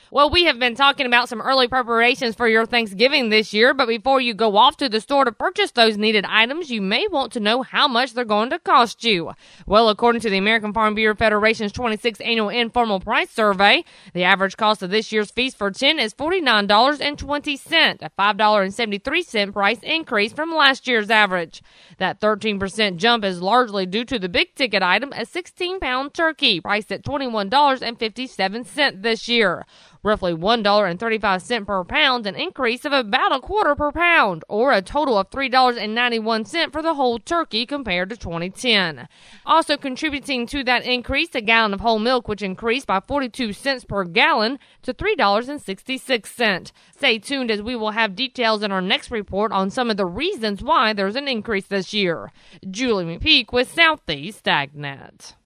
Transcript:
Well, we have been talking about some early preparations for your Thanksgiving this year, but before you go off to the store to purchase those needed items, you may want to know how much they're going to cost you. Well, according to the American Farm Bureau Federation's 26th Annual Informal Price Survey, the average cost of this year's feast for 10 is $49.20, a $5.73 price increase from last year's average. That 13% jump is largely due to the big-ticket item, a 16-pound turkey, priced at $21.57 this year. Roughly $1.35 per pound, an increase of about a quarter per pound, or a total of $3.91 for the whole turkey compared to 2010. Also contributing to that increase, a gallon of whole milk, which increased by 42 cents per gallon to $3.66. Stay tuned as we will have details in our next report on some of the reasons why there's an increase this year. Julie McPeak with Southeast AgNet.